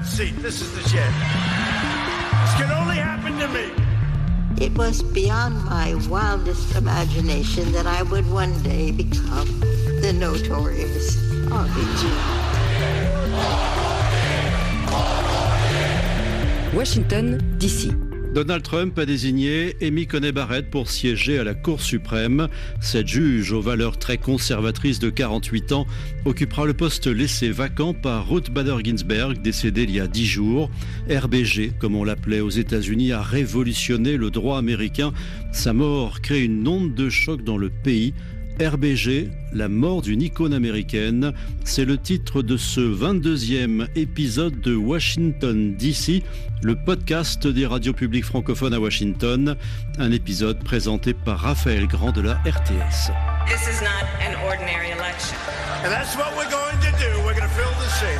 seat. This is the shit. This can only happen to me. It was beyond my wildest imagination that I would one day become the notorious R.B.G. Washington, D.C. Donald Trump a désigné Amy Coney Barrett pour siéger à la Cour suprême. Cette juge, aux valeurs très conservatrices de 48 ans, occupera le poste laissé vacant par Ruth Bader Ginsburg, décédée il y a 10 jours. RBG, comme on l'appelait aux États-Unis, a révolutionné le droit américain. Sa mort crée une onde de choc dans le pays. RBG, la mort d'une icône américaine, c'est le titre de ce 22e épisode de Washington DC, le podcast des radios publiques francophones à Washington, un épisode présenté par Raphaël Grand de la RTS. This is not an ordinary election. And that's what we're going to do. We're going to fill the seat.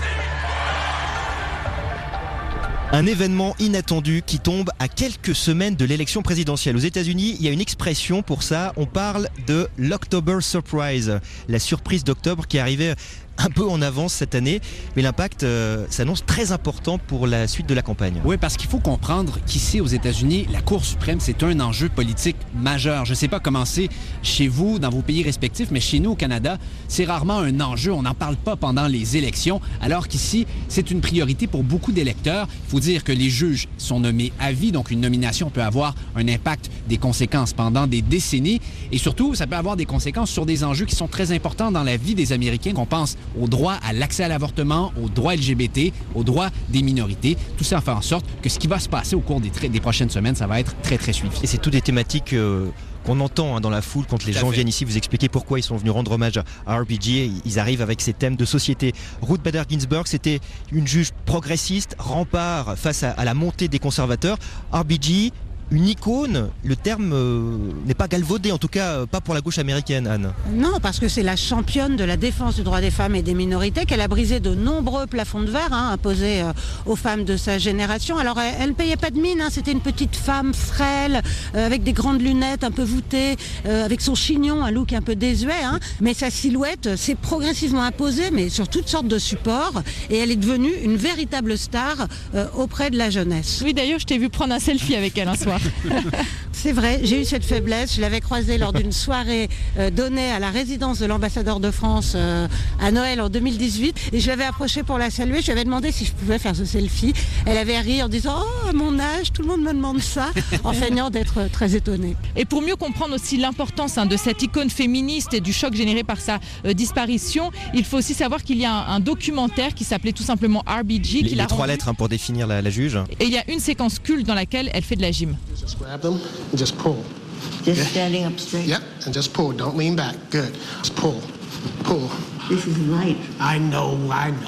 Un événement inattendu qui tombe à quelques semaines de l'élection présidentielle. Aux États-Unis, il y a une expression pour ça. On parle de l'October Surprise, la surprise d'octobre qui arrivait un peu en avance cette année, mais l'impact s'annonce très important pour la suite de la campagne. Oui, parce qu'il faut comprendre qu'ici aux États-Unis, la Cour suprême, c'est un enjeu politique majeur. Je ne sais pas comment c'est chez vous, dans vos pays respectifs, mais chez nous au Canada, c'est rarement un enjeu. On n'en parle pas pendant les élections, alors qu'ici, c'est une priorité pour beaucoup d'électeurs. Il faut dire que les juges sont nommés à vie, donc une nomination peut avoir un impact, des conséquences pendant des décennies, et surtout, ça peut avoir des conséquences sur des enjeux qui sont très importants dans la vie des Américains, qu'on pense au droit à l'accès à l'avortement, au droit LGBT, au droit des minorités. Tout ça fait en sorte que ce qui va se passer au cours des prochaines semaines, ça va être très, très suivi. Et c'est toutes des thématiques qu'on entend dans la foule quand les gens viennent ici vous expliquer pourquoi ils sont venus rendre hommage à RBG. Ils arrivent avec ces thèmes de société. Ruth Bader Ginsburg, c'était une juge progressiste, rempart face à la montée des conservateurs. RBG, une icône, le terme n'est pas galvaudé, en tout cas pas pour la gauche américaine, Anne. Non, parce que c'est la championne de la défense du droit des femmes et des minorités, qu'elle a brisé de nombreux plafonds de verre imposés aux femmes de sa génération. Alors elle ne payait pas de mine, c'était une petite femme frêle, avec des grandes lunettes un peu voûtées, avec son chignon, un look un peu désuet, mais sa silhouette s'est progressivement imposée, mais sur toutes sortes de supports, et elle est devenue une véritable star auprès de la jeunesse. Oui, d'ailleurs, je t'ai vu prendre un selfie avec elle un soir. C'est vrai, j'ai eu cette faiblesse. Je l'avais croisée lors d'une soirée donnée à la résidence de l'ambassadeur de France à Noël en 2018. Et je l'avais approchée pour la saluer. Je lui avais demandé si je pouvais faire ce selfie. Elle avait ri en disant « Oh, à mon âge, tout le monde me demande ça », en feignant d'être très étonnée. Et pour mieux comprendre aussi l'importance de cette icône féministe et du choc généré par sa disparition, il faut aussi savoir qu'il y a un documentaire qui s'appelait tout simplement RBG. Les trois lettres pour définir la juge. Et il y a une séquence culte dans laquelle elle fait de la gym. Just grab them and just pull. Just standing up straight. Yep, and just pull. Don't lean back. Good. Just pull. Pull. This is light. I know.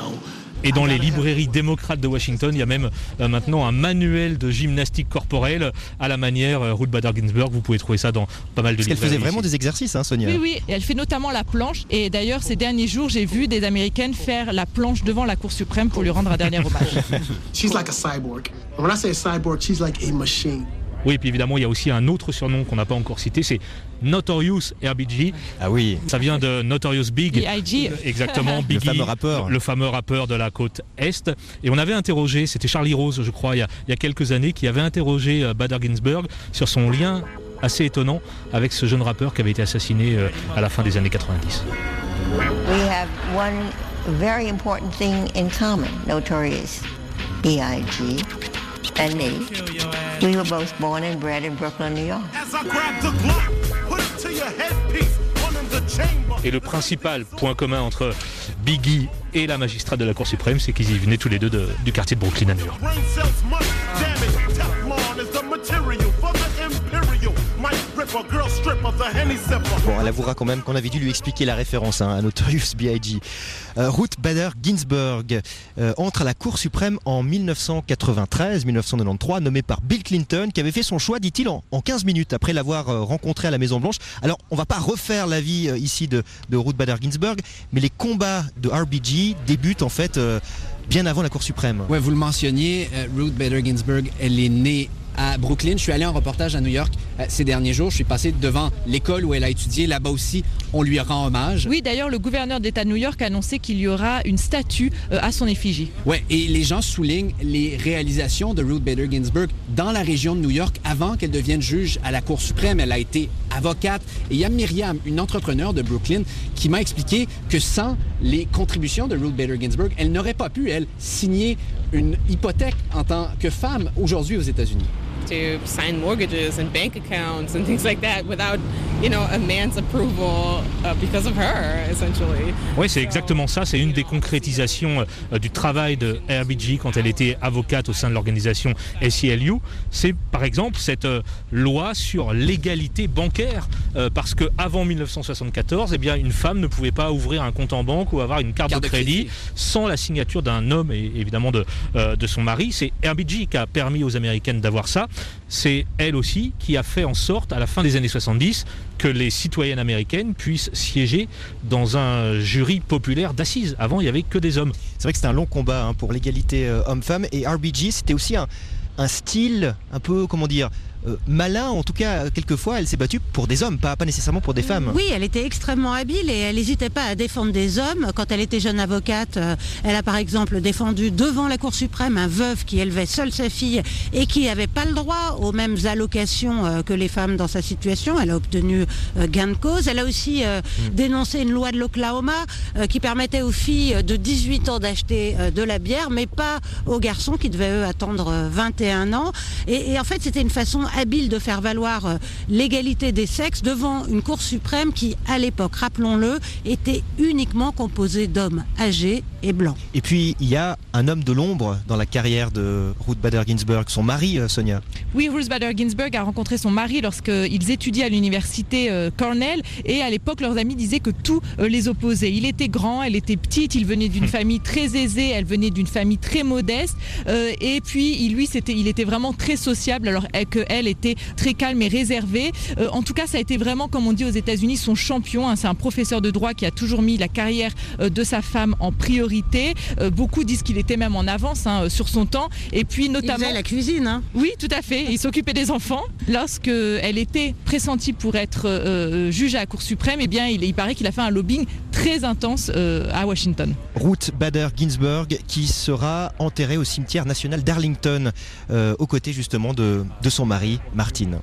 Et dans les librairies démocrates de Washington, il y a même maintenant un manuel de gymnastique corporelle à la manière Ruth Bader Ginsburg. Vous pouvez trouver ça dans pas mal de librairies. Parce qu'elle faisait vraiment des exercices, Sonia. Oui, et elle fait notamment la planche. Et d'ailleurs, ces derniers jours, j'ai vu des Américaines faire la planche devant la Cour suprême pour lui rendre un dernier hommage. She's like a cyborg. And when I say a cyborg, she's like a machine. Oui, et puis évidemment, il y a aussi un autre surnom qu'on n'a pas encore cité, c'est Notorious RBG. Ah oui. Ça vient de Notorious Big. B.I.G. Exactement, Biggie, le fameux rappeur de la côte Est. Et on avait interrogé, c'était Charlie Rose, je crois, il y a quelques années, qui avait interrogé Bader Ginsburg sur son lien assez étonnant avec ce jeune rappeur qui avait été assassiné à la fin des années 90. We have one very important thing in common, Notorious B.I.G. and me. We were both born and bred in Brooklyn, New York. Et le principal point commun entre Biggie et la magistrate de la Cour suprême, c'est qu'ils y venaient tous les deux du quartier de Brooklyn à New York. Bon, elle avouera quand même qu'on avait dû lui expliquer la référence à Notorious B.I.G. Ruth Bader Ginsburg entre à la Cour suprême en 1993, nommée par Bill Clinton, qui avait fait son choix, dit-il, en 15 minutes après l'avoir rencontrée à la Maison Blanche. Alors, on va pas refaire la vie ici de Ruth Bader Ginsburg, mais les combats de RBG débutent en fait bien avant la Cour suprême. Ouais, vous le mentionniez, Ruth Bader Ginsburg, elle est née à Brooklyn. Je suis allé en reportage à New York ces derniers jours. Je suis passé devant l'école où elle a étudié. Là-bas aussi, on lui rend hommage. Oui, d'ailleurs, le gouverneur d'État de New York a annoncé qu'il y aura une statue à son effigie. Ouais, et les gens soulignent les réalisations de Ruth Bader Ginsburg dans la région de New York avant qu'elle devienne juge à la Cour suprême. Elle a été avocate. Et il y a Myriam, une entrepreneure de Brooklyn, qui m'a expliqué que sans les contributions de Ruth Bader Ginsburg, elle n'aurait pas pu, elle, signer une hypothèque en tant que femme aujourd'hui aux États-Unis. To sign mortgages and bank accounts and things like that without, a man's approval because of her, essentially. Oui, c'est exactement ça. C'est une des concrétisations du travail de RBG quand elle était avocate au sein de l'organisation SCLU. C'est par exemple cette loi sur l'égalité bancaire, parce que avant 1974, une femme ne pouvait pas ouvrir un compte en banque ou avoir une carte de crédit sans la signature d'un homme et évidemment de son mari. C'est RBG qui a permis aux Américaines d'avoir ça. C'est elle aussi qui a fait en sorte, à la fin des années 70, que les citoyennes américaines puissent siéger dans un jury populaire d'assises. Avant, il n'y avait que des hommes. C'est vrai que c'était un long combat pour l'égalité homme-femme. Et RBG, c'était aussi un style un peu, malin. En tout cas, quelquefois, elle s'est battue pour des hommes, pas nécessairement pour des femmes. Oui, elle était extrêmement habile et elle n'hésitait pas à défendre des hommes. Quand elle était jeune avocate, elle a par exemple défendu devant la Cour suprême un veuf qui élevait seul sa fille et qui n'avait pas le droit aux mêmes allocations que les femmes dans sa situation. Elle a obtenu gain de cause. Elle a aussi dénoncé une loi de l'Oklahoma qui permettait aux filles de 18 ans d'acheter de la bière, mais pas aux garçons qui devaient, eux, attendre 21 ans. Et en fait, c'était une façon habile de faire valoir l'égalité des sexes devant une Cour suprême qui, à l'époque, rappelons-le, était uniquement composée d'hommes âgés et blancs. Et puis, il y a un homme de l'ombre dans la carrière de Ruth Bader Ginsburg, son mari, Sonia. Oui, Ruth Bader Ginsburg a rencontré son mari lorsqu'ils étudiaient à l'université Cornell, et à l'époque, leurs amis disaient que tout les opposait. Il était grand, elle était petite, il venait d'une famille très aisée, elle venait d'une famille très modeste, et puis il était vraiment très sociable, alors qu'elle était très calme et réservée. En tout cas, ça a été vraiment, comme on dit aux États-Unis, son champion. C'est un professeur de droit qui a toujours mis la carrière de sa femme en priorité. Beaucoup disent qu'il était même en avance sur son temps. Et puis notamment, il faisait la cuisine. Oui, tout à fait. Il s'occupait des enfants. Lorsqu'elle était pressentie pour être juge à la Cour suprême, il paraît qu'il a fait un lobbying très intense à Washington. Ruth Bader Ginsburg, qui sera enterrée au cimetière national d'Arlington, aux côtés justement de son mari, Martin.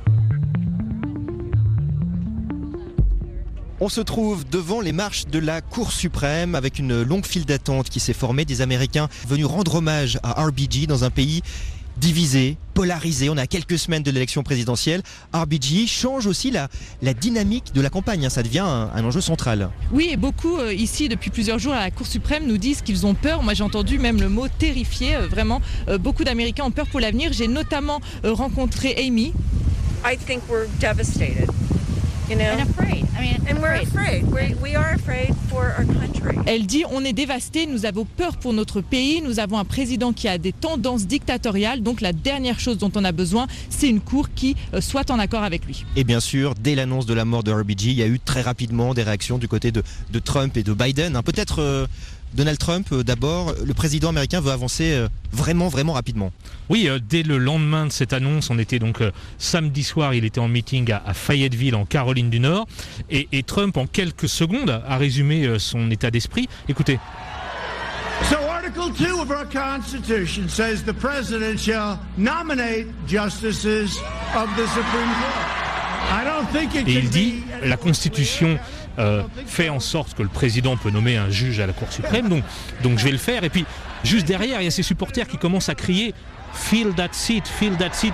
On se trouve devant les marches de la Cour suprême avec une longue file d'attente qui s'est formée, des Américains venus rendre hommage à RBG dans un pays divisé, polarisé. On a quelques semaines de l'élection présidentielle. RBG change aussi la dynamique de la campagne. Ça devient un enjeu central. Oui, et beaucoup ici, depuis plusieurs jours à la Cour suprême, nous disent qu'ils ont peur. Moi, j'ai entendu même le mot terrifié. Vraiment, beaucoup d'Américains ont peur pour l'avenir. J'ai notamment rencontré Amy. I think we're devastated. And afraid. And we're afraid. We are afraid for our country. Elle dit, on est dévastés, nous avons peur pour notre pays, nous avons un président qui a des tendances dictatoriales, donc la dernière chose dont on a besoin, c'est une cour qui soit en accord avec lui. Et bien sûr, dès l'annonce de la mort de RBG, il y a eu très rapidement des réactions du côté de Trump et de Biden. Peut-être Donald Trump, d'abord, le président américain veut avancer vraiment rapidement. Oui, dès le lendemain de cette annonce, on était donc samedi soir, il était en meeting à Fayetteville, en Caroline du Nord, et Trump, en quelques secondes, a résumé son état d'esprit. Écoutez. So Article 2 of our Constitution says the President shall nominate justices of the Supreme Court. I don't think it Et il dit, la Constitution fait en sorte que le président peut nommer un juge à la Cour suprême, donc je vais le faire. Et puis, juste derrière, il y a ses supporters qui commencent à crier « Fill that seat, fill that seat ».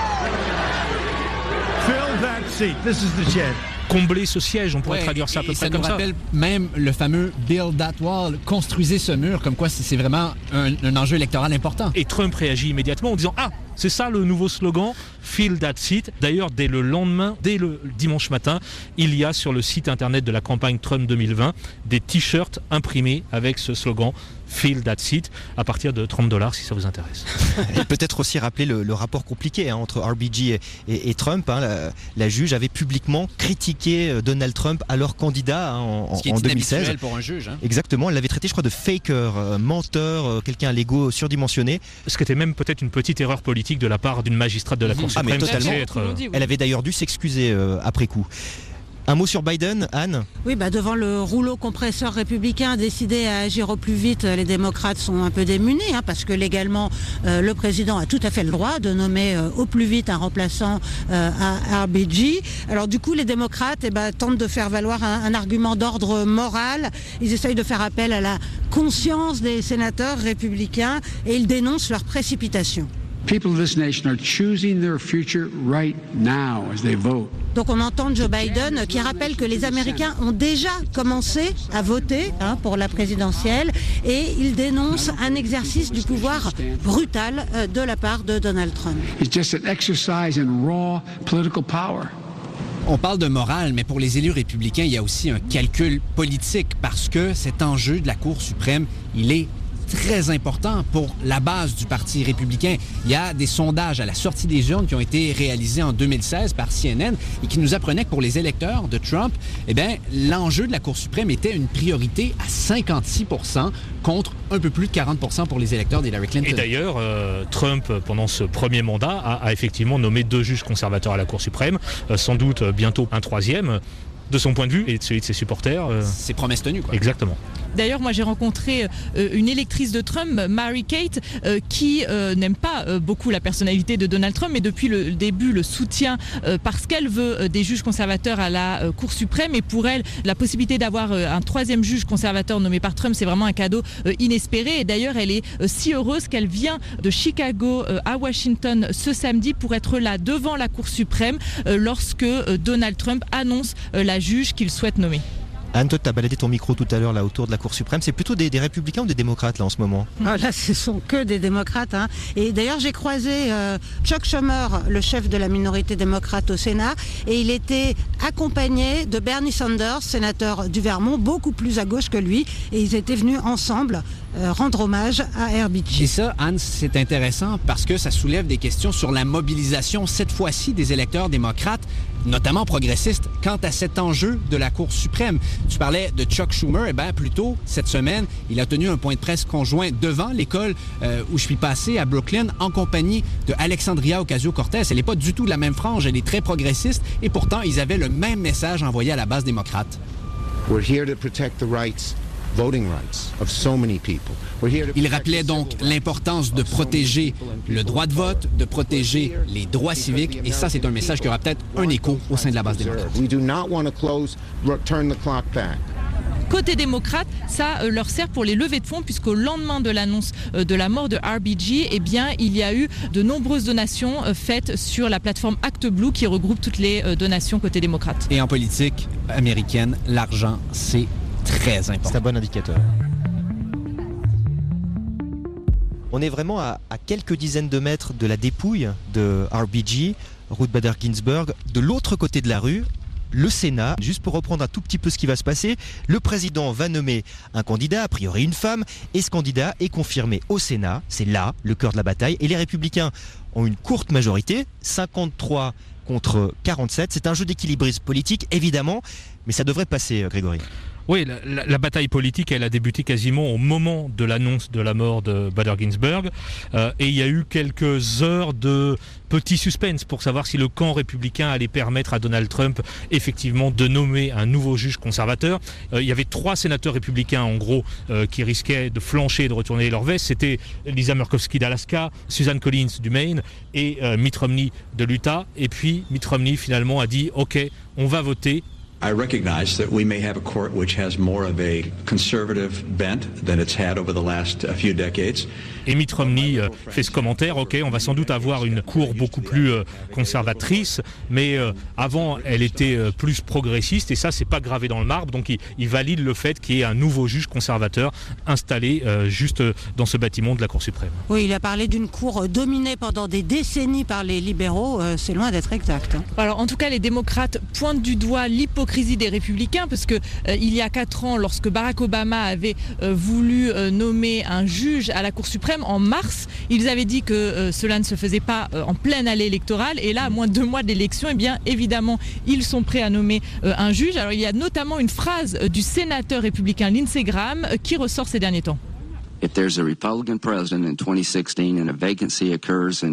Fill that seat, this is the chair. Combler ce siège, on pourrait traduire ça à peu près comme ça. Ça nous rappelle même le fameux « Build that wall », construisez ce mur, comme quoi c'est vraiment un enjeu électoral important. Et Trump réagit immédiatement en disant « Ah, c'est ça le nouveau slogan, Fill that seat ». D'ailleurs, dès le lendemain, dès le dimanche matin, il y a sur le site internet de la campagne Trump 2020 des t-shirts imprimés avec ce slogan Fill that seat à partir de $30 si ça vous intéresse. Et peut-être aussi rappeler le rapport compliqué entre RBG et Trump. La juge avait publiquement critiqué Donald Trump, alors candidat en 2016. Pour un juge. Exactement, elle l'avait traité, je crois, de faker, menteur, quelqu'un à l'ego surdimensionné. Ce qui était même peut-être une petite erreur politique. politique de la part d'une magistrate de la Cour suprême. Mais totalement. Elle avait d'ailleurs dû s'excuser après coup. Un mot sur Biden, Anne ? Oui, devant le rouleau compresseur républicain décidé à agir au plus vite, les démocrates sont un peu démunis, parce que légalement, le président a tout à fait le droit de nommer au plus vite un remplaçant à RBG. Alors du coup, les démocrates tentent de faire valoir un argument d'ordre moral. Ils essayent de faire appel à la conscience des sénateurs républicains et ils dénoncent leur précipitation. People of this nation are choosing their future right now as they vote. Donc on entend Joe Biden qui rappelle que les Américains ont déjà commencé à voter pour la présidentielle et il dénonce un exercice du pouvoir brutal de la part de Donald Trump. It's just an exercise in raw political power. On parle de morale, mais pour les élus républicains, il y a aussi un calcul politique parce que cet enjeu de la Cour suprême, il est très important pour la base du Parti républicain. Il y a des sondages à la sortie des urnes qui ont été réalisés en 2016 par CNN et qui nous apprenaient que pour les électeurs de Trump, l'enjeu de la Cour suprême était une priorité à 56% contre un peu plus de 40% pour les électeurs d'Hillary Clinton. Et d'ailleurs, Trump, pendant ce premier mandat, a effectivement nommé 2 juges conservateurs à la Cour suprême, sans doute bientôt un 3e. De son point de vue et de celui de ses supporters. Ses promesses tenues, quoi. Exactement. D'ailleurs, moi j'ai rencontré une électrice de Trump, Mary Kate, qui n'aime pas beaucoup la personnalité de Donald Trump, mais depuis le début le soutient parce qu'elle veut des juges conservateurs à la Cour suprême. Et pour elle, la possibilité d'avoir un 3e juge conservateur nommé par Trump, c'est vraiment un cadeau inespéré. Et d'ailleurs, elle est si heureuse qu'elle vient de Chicago à Washington ce samedi pour être là devant la Cour suprême lorsque Donald Trump annonce la juge qu'il souhaite nommer. Anne, toi, tu as baladé ton micro tout à l'heure là autour de la Cour suprême. C'est plutôt des républicains ou des démocrates là en ce moment ? Là, ce sont que des démocrates. Et d'ailleurs, j'ai croisé Chuck Schumer, le chef de la minorité démocrate au Sénat, et il était accompagné de Bernie Sanders, sénateur du Vermont, beaucoup plus à gauche que lui, et ils étaient venus ensemble rendre hommage à RBG. Et ça, Anne, c'est intéressant parce que ça soulève des questions sur la mobilisation, cette fois-ci, des électeurs démocrates, notamment progressistes, quant à cet enjeu de la Cour suprême. Tu parlais de Chuck Schumer, plus tôt cette semaine, il a tenu un point de presse conjoint devant l'école où je suis passé à Brooklyn en compagnie de Alexandria Ocasio-Cortez. Elle n'est pas du tout de la même frange, elle est très progressiste et pourtant ils avaient le même message envoyé à la base démocrate. We're here to protect the rights. Voting rights of so many people. Il rappelait donc l'importance de protéger le droit de vote, de protéger les droits civiques, et ça, c'est un message qui aura peut-être un écho au sein de la base démocrate. We do not want to turn the clock back. Côté démocrate, ça leur sert pour les levées de fonds puisqu'au lendemain de l'annonce de la mort de RBG, il y a eu de nombreuses donations faites sur la plateforme ActBlue qui regroupe toutes les donations côté démocrate. Et en politique américaine, l'argent, c'est très important. C'est un bon indicateur. On est vraiment à quelques dizaines de mètres de la dépouille de RBG, Ruth Bader Ginsburg. De l'autre côté de la rue, le Sénat. Juste pour reprendre un tout petit peu ce qui va se passer, le président va nommer un candidat, a priori une femme, et ce candidat est confirmé au Sénat. C'est là le cœur de la bataille. Et les Républicains ont une courte majorité, 53 contre 47. C'est un jeu d'équilibrisme politique, évidemment, mais ça devrait passer, Grégory. Oui, la bataille politique, elle a débuté quasiment au moment de l'annonce de la mort de Bader Ginsburg. Et il y a eu quelques heures de petit suspense pour savoir si le camp républicain allait permettre à Donald Trump effectivement de nommer un nouveau juge conservateur. Il y avait 3 sénateurs républicains en gros qui risquaient de flancher et de retourner leur veste. C'était Lisa Murkowski d'Alaska, Susan Collins du Maine et Mitt Romney de l'Utah. Et puis Mitt Romney finalement a dit « Ok, on va voter ». I recognize that we may have a court which has more of a conservative bent than it's had over the last few decades. Et Mitt Romney fait ce commentaire, ok, on va sans doute avoir une cour beaucoup plus conservatrice, mais avant elle était plus progressiste et ça c'est pas gravé dans le marbre, donc il valide le fait qu'il y ait un nouveau juge conservateur installé juste dans ce bâtiment de la Cour suprême. Oui, il a parlé d'une cour dominée pendant des décennies par les libéraux, c'est loin d'être exact. Alors en tout cas les démocrates pointent du doigt l'hypocrisie des républicains parce que il y a 4 ans, lorsque Barack Obama avait voulu nommer un juge à la Cour suprême, en mars, ils avaient dit que cela ne se faisait pas en pleine allée électorale et là, à moins de 2 mois de l'élection, eh bien évidemment, ils sont prêts à nommer un juge. Alors il y a notamment une phrase du sénateur républicain Lindsey Graham qui ressort ces derniers temps. If there's a Republican president in 2016 and a vacancy occurs in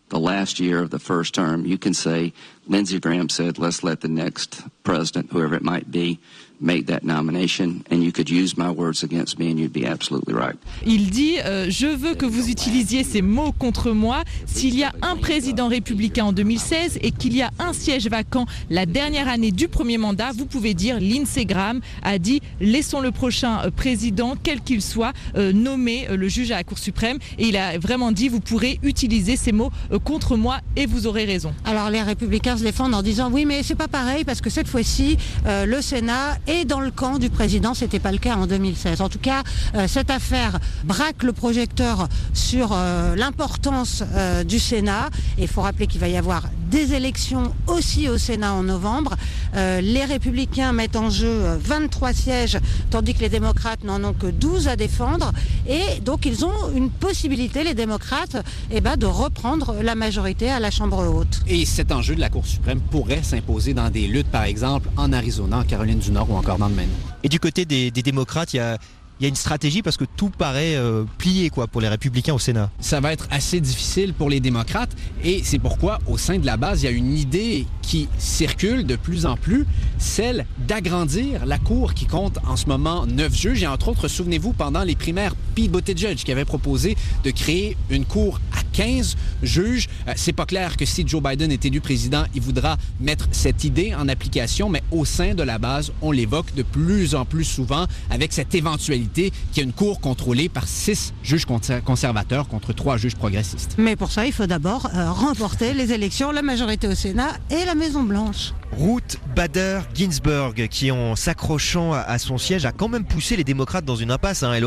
the last year of the first term, you can say, Lindsey Graham said, let's let the next president, whoever it might be, make that nomination, and you could use my words against me and you'd be absolutely right. Il dit je veux que vous utilisiez ces mots contre moi. S'il y a un président républicain en 2016 et qu'il y a un siège vacant la dernière année du premier mandat, vous pouvez dire Lindsey Graham a dit laissons le prochain président, quel qu'il soit, nommer le juge à la Cour suprême, et il a vraiment dit vous pourrez utiliser ces mots contre moi et vous aurez raison. Alors les républicains se défendent en disant oui mais c'est pas pareil parce que cette fois-ci le Sénat est dans le camp du président, c'était pas le cas en 2016. En tout cas, cette affaire braque le projecteur sur l'importance du Sénat. Et il faut rappeler qu'il va y avoir des élections aussi au Sénat en novembre. Les républicains mettent en jeu 23 sièges, tandis que les démocrates n'en ont que 12 à défendre. Et donc ils ont une possibilité, les démocrates, de reprendre la majorité à la Chambre haute. Et cet enjeu de la Cour suprême pourrait s'imposer dans des luttes, par exemple, en Arizona, en Caroline du Nord ou encore dans le Maine. Et du côté des démocrates, il y a une stratégie parce que tout paraît plié pour les républicains au Sénat. Ça va être assez difficile pour les démocrates et c'est pourquoi au sein de la base, il y a une idée qui circule de plus en plus, celle d'agrandir la Cour qui compte en ce moment 9 juges. Et entre autres, souvenez-vous, pendant les primaires, Pete Buttigieg qui avait proposé de créer une Cour à 15 juges. C'est pas clair que si Joe Biden est élu président, il voudra mettre cette idée en application, mais au sein de la base, on l'évoque de plus en plus souvent avec cette éventualité qu'il y a une Cour contrôlée par 6 juges conservateurs contre 3 juges progressistes. Mais pour ça, il faut d'abord remporter les élections, la majorité au Sénat et la Maison-Blanche. Ruth Bader Ginsburg, qui en s'accrochant à son siège a quand même poussé les démocrates dans une impasse. Elle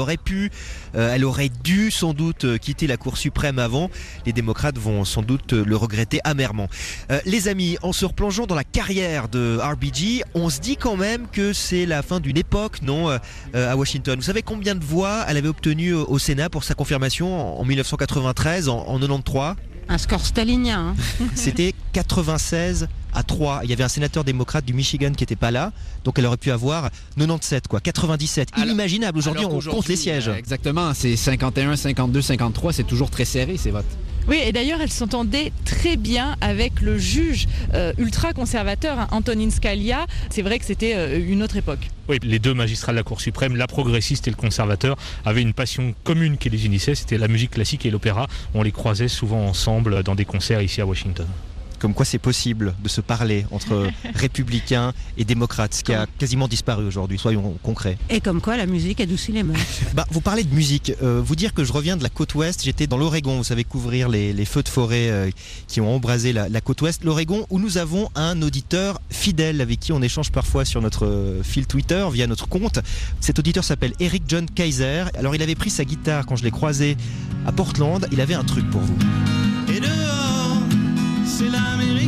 aurait dû sans doute quitter la Cour suprême avant. Les démocrates vont sans doute le regretter amèrement. Les amis, en se replongeant dans la carrière de RBG, on se dit quand même que c'est la fin d'une époque, non, à Washington. Vous savez combien de voix elle avait obtenu au Sénat pour sa confirmation en 1993, en 93 ? Un score stalinien. C'était 96 à 3. Il y avait un sénateur démocrate du Michigan qui n'était pas là, donc elle aurait pu avoir 97, 97. Inimaginable, aujourd'hui on compte les sièges. Exactement, c'est 51, 52, 53, c'est toujours très serré ces votes. Oui, et d'ailleurs, elle s'entendait très bien avec le juge ultra-conservateur, Antonin Scalia. C'est vrai que c'était une autre époque. Oui, les deux magistrats de la Cour suprême, la progressiste et le conservateur, avaient une passion commune qui les unissait, c'était la musique classique et l'opéra. On les croisait souvent ensemble dans des concerts ici à Washington. Comme quoi c'est possible de se parler entre républicains et démocrates, ce qui a quasiment disparu aujourd'hui, soyons concrets. Et comme quoi la musique adoucit les mœurs. Vous parlez de musique, vous dire que je reviens de la côte ouest, j'étais dans l'Oregon, vous savez, couvrir les feux de forêt qui ont embrasé la côte ouest, l'Oregon, où nous avons un auditeur fidèle avec qui on échange parfois sur notre fil Twitter, via notre compte. Cet auditeur s'appelle Eric John Kaiser. Alors il avait pris sa guitare quand je l'ai croisé à Portland, il avait un truc pour vous. Et dehors, c'est l'Amérique,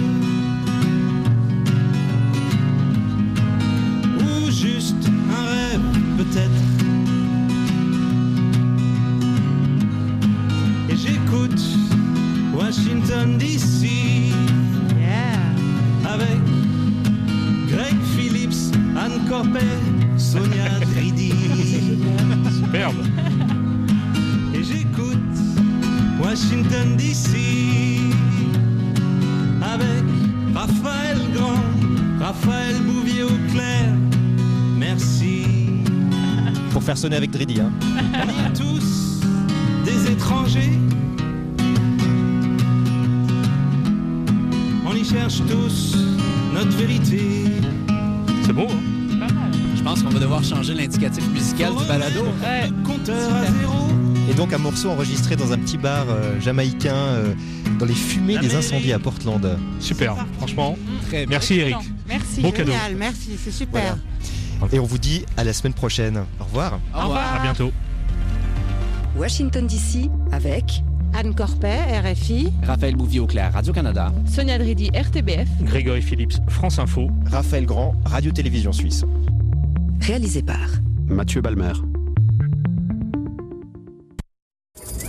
ou juste un rêve peut-être. Et j'écoute Washington DC, avec Greg Phillips, Anne Corpet, Sonia Dridi. Superbe. Et j'écoute Washington DC avec Raphaël Grand, Raphaël Bouvier-Auclair. Merci. Pour faire sonner avec Dridi. On est tous des étrangers. On y cherche tous notre vérité. C'est beau, hein? Je pense qu'on va devoir changer l'indicatif musical du balado. Ouais. Compteur à zéro. Et donc un morceau enregistré dans un petit bar jamaïcain dans les fumées des incendies à Portland. Super, franchement. Merci Eric. Merci. Bon cadeau. Génial, merci, c'est super. Voilà. Et on vous dit à la semaine prochaine. Au revoir. Au revoir. À bientôt. Washington DC avec Anne Corpet, RFI. Raphaël Bouvier-Auclair, Radio-Canada. Sonia Dridi, RTBF. Grégory Phillips, France Info. Raphaël Grand, Radio-Télévision Suisse. réalisé par Mathieu Balmer.